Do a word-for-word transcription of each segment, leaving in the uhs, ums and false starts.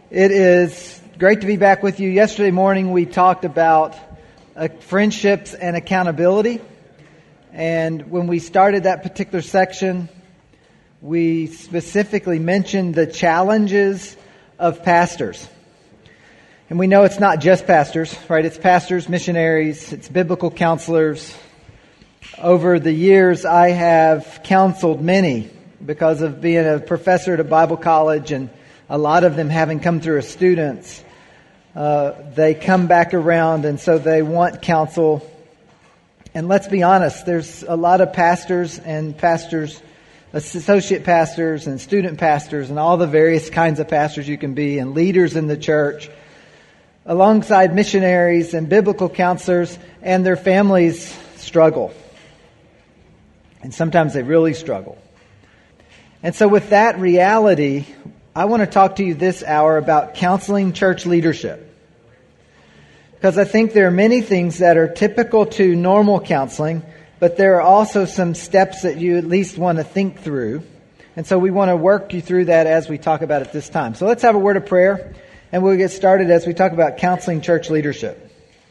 It is great to be back with you. Yesterday morning we talked about uh, friendships and accountability. And when we started that particular section, we specifically mentioned the challenges of pastors. And we know it's not just pastors, right? It's pastors, missionaries, it's biblical counselors. Over the years, I have counseled many because of being a professor at a Bible college, and a lot of them having come through as students. Uh, they come back around, and so they want counsel. And let's be honest, there's a lot of pastors and pastors, associate pastors and student pastors, and all the various kinds of pastors you can be, and leaders in the church, alongside missionaries and biblical counselors, and their families struggle. And sometimes they really struggle. And so with that reality, I want to talk to you this hour about counseling church leadership. Because I think there are many things that are typical to normal counseling, but there are also some steps that you at least want to think through. And so we want to work you through that as we talk about it this time. So let's have a word of prayer, and we'll get started as we talk about counseling church leadership.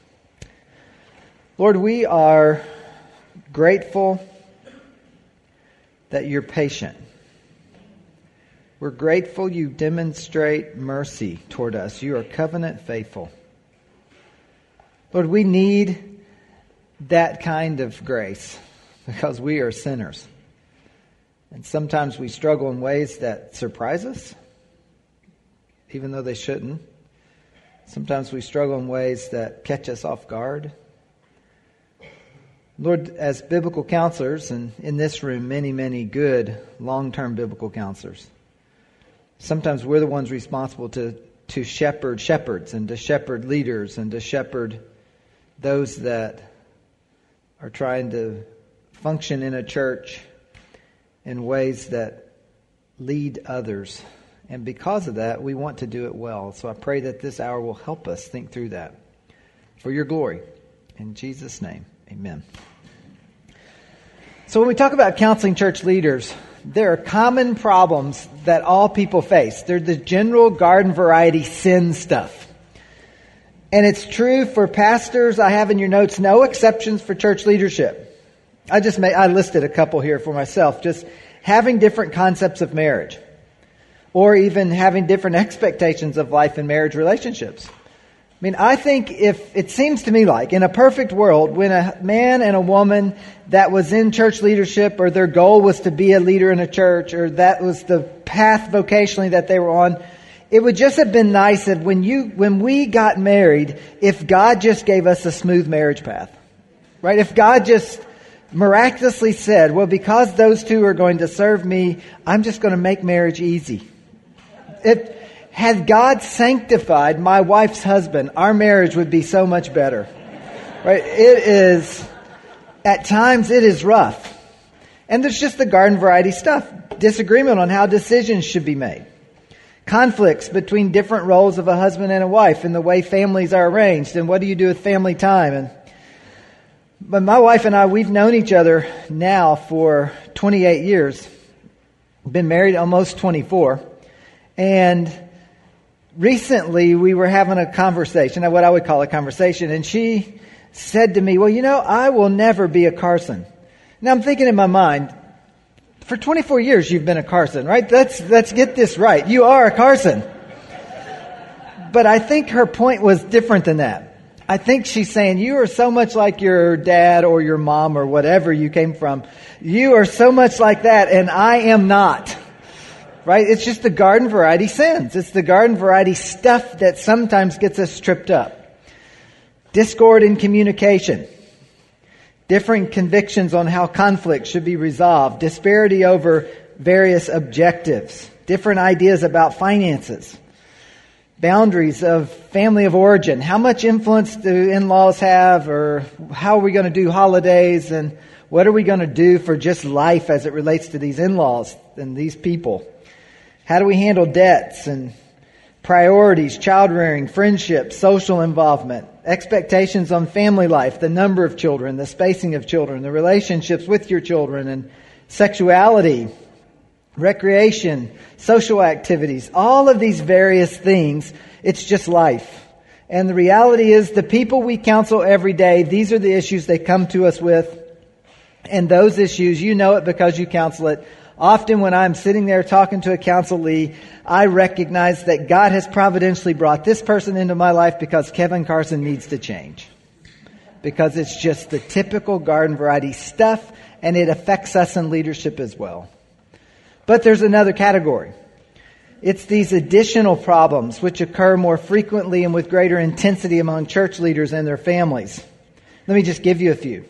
Lord, we are grateful that you're patient. We're grateful you demonstrate mercy toward us. You are covenant faithful. Lord, we need that kind of grace because we are sinners. And sometimes we struggle in ways that surprise us, even though they shouldn't. Sometimes we struggle in ways that catch us off guard. Lord, as biblical counselors, and in this room, many, many good long-term biblical counselors, sometimes we're the ones responsible to, to shepherd shepherds and to shepherd leaders and to shepherd those that are trying to function in a church in ways that lead others. And because of that, we want to do it well. So I pray that this hour will help us think through that for your glory. In Jesus' name, amen. So when we talk about counseling church leaders, there are common problems that all people face. They're the general garden variety sin stuff. And it's true for pastors. I have in your notes no exceptions for church leadership. I just made, I listed a couple here for myself. Just having different concepts of marriage, or even having different expectations of life and marriage relationships. I mean, I think if it seems to me like in a perfect world, when a man and a woman that was in church leadership, or their goal was to be a leader in a church, or that was the path vocationally that they were on, it would just have been nice if when you, when we got married, if God just gave us a smooth marriage path, right? If God just miraculously said, well, because those two are going to serve me, I'm just going to make marriage easy. It, Had God sanctified my wife's husband, our marriage would be so much better. Right? It is, at times it is rough. And there's just the garden variety stuff. Disagreement on how decisions should be made. Conflicts between different roles of a husband and a wife and the way families are arranged. And what do you do with family time? And but my wife and I, we've known each other now for twenty-eight years. Been married almost twenty-four. And recently, we were having a conversation, what I would call a conversation, and she said to me, well, you know, I will never be a Carson. Now, I'm thinking in my mind, for twenty-four years, you've been a Carson, right? Let's, let's get this right. You are a Carson. But I think her point was different than that. I think she's saying, you are so much like your dad or your mom or whatever you came from. You are so much like that, and I am not. Right? It's just the garden variety sins. It's the garden variety stuff that sometimes gets us tripped up. Discord in communication. Different convictions on how conflict should be resolved. Disparity over various objectives. Different ideas about finances. Boundaries of family of origin. How much influence do in-laws have? Or how are we going to do holidays? And what are we going to do for just life as it relates to these in-laws and these people? How do we handle debts and priorities, child rearing, friendships, social involvement, expectations on family life, the number of children, the spacing of children, the relationships with your children, and sexuality, recreation, social activities, all of these various things. It's just life. And the reality is the people we counsel every day, these are the issues they come to us with. And those issues, you know it because you counsel it. Often when I'm sitting there talking to a counselee, I recognize that God has providentially brought this person into my life because Kevin Carson needs to change. Because it's just the typical garden variety stuff, and it affects us in leadership as well. But there's another category. It's these additional problems which occur more frequently and with greater intensity among church leaders and their families. Let me just give you a few.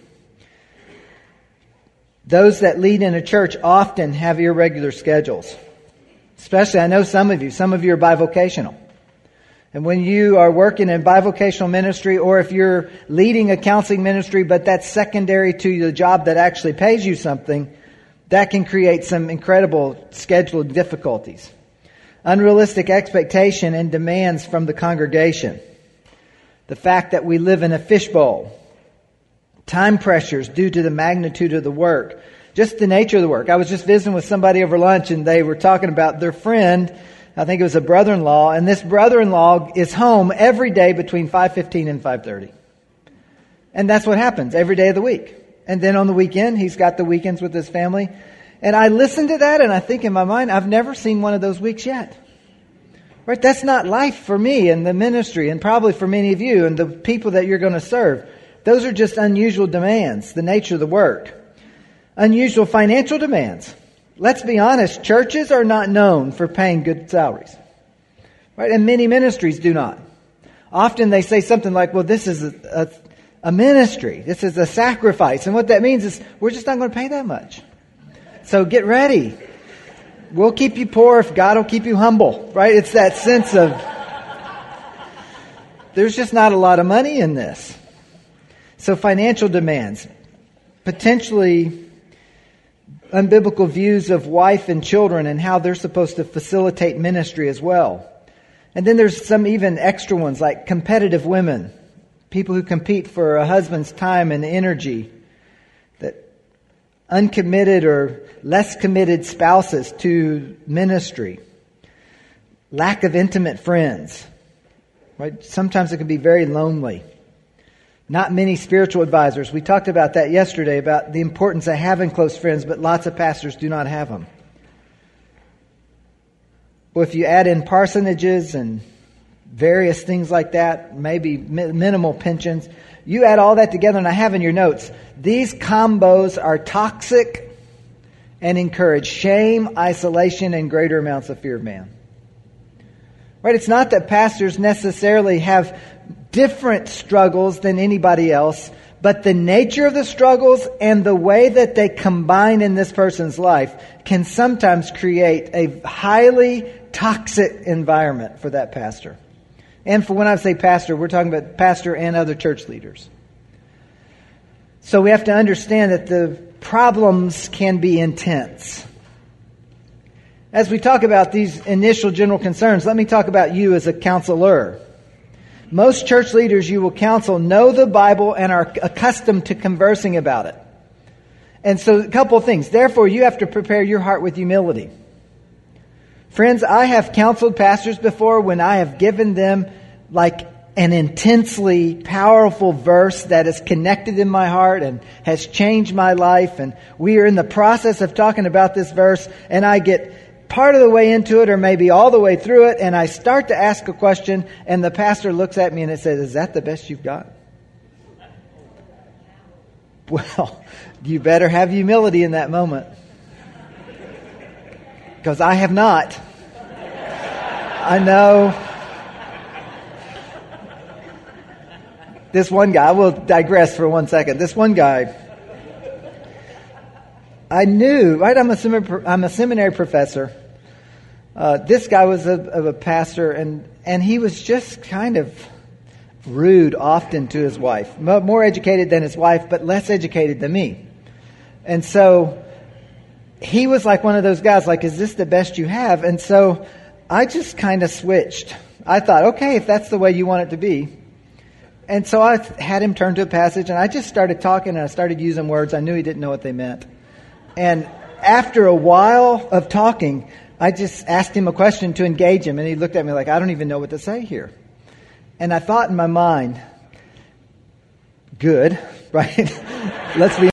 Those that lead in a church often have irregular schedules. Especially, I know some of you, some of you are bivocational. And when you are working in bivocational ministry, or if you're leading a counseling ministry, but that's secondary to the job that actually pays you something, that can create some incredible scheduled difficulties. Unrealistic expectation and demands from the congregation. The fact that we live in a fishbowl. Time pressures due to the magnitude of the work. Just the nature of the work. I was just visiting with somebody over lunch, and they were talking about their friend. I think it was a brother-in-law. And this brother-in-law is home every day between five fifteen and five thirty. And that's what happens every day of the week. And then on the weekend, he's got the weekends with his family. And I listen to that and I think in my mind, I've never seen one of those weeks yet. Right? That's not life for me and the ministry, and probably for many of you and the people that you're going to serve. Those are just unusual demands, the nature of the work. Unusual financial demands. Let's be honest, churches are not known for paying good salaries. Right? And many ministries do not. Often they say something like, well, this is a, a, a ministry. This is a sacrifice. And what that means is we're just not going to pay that much. So get ready. We'll keep you poor if God will keep you humble. Right? It's that sense of there's just not a lot of money in this. So financial demands. Potentially unbiblical views of wife and children and how they're supposed to facilitate ministry as well. And then there's some even extra ones like competitive women. People who compete for a husband's time and energy. That uncommitted or less committed spouses to ministry. Lack of intimate friends. Right? Sometimes it can be very lonely. Not many spiritual advisors. We talked about that yesterday, about the importance of having close friends, but lots of pastors do not have them. Well, if you add in parsonages and various things like that, maybe mi- minimal pensions, you add all that together, and I have in your notes, these combos are toxic and encourage shame, isolation, and greater amounts of fear of man. Right? It's not that pastors necessarily have different struggles than anybody else, but the nature of the struggles and the way that they combine in this person's life can sometimes create a highly toxic environment for that pastor. And for when I say pastor, we're talking about pastor and other church leaders. So we have to understand that the problems can be intense. As we talk about these initial general concerns, let me talk about you as a counselor. Most church leaders you will counsel know the Bible and are accustomed to conversing about it. And so a couple of things. Therefore, you have to prepare your heart with humility. Friends, I have counseled pastors before when I have given them like an intensely powerful verse that is connected in my heart and has changed my life. And we are in the process of talking about this verse, and I get part of the way into it or maybe all the way through it, and I start to ask a question, and the pastor looks at me and it says, is that the best you've got? Well, you better have humility in that moment. Because I have not. I know. This one guy, I will digress for one second. This one guy, I knew, right? I'm a seminary, I'm a seminary professor. Uh, this guy was a, of a pastor, and, and he was just kind of rude often to his wife. More educated than his wife, but less educated than me. And so he was like one of those guys, like, is this the best you have? And so I just kind of switched. I thought, okay, if that's the way you want it to be. And so I had him turn to a passage, and I just started talking, and I started using words. I knew he didn't know what they meant. And after a while of talking, I just asked him a question to engage him, and he looked at me like, I don't even know what to say here. And I thought in my mind, good, right? Let's be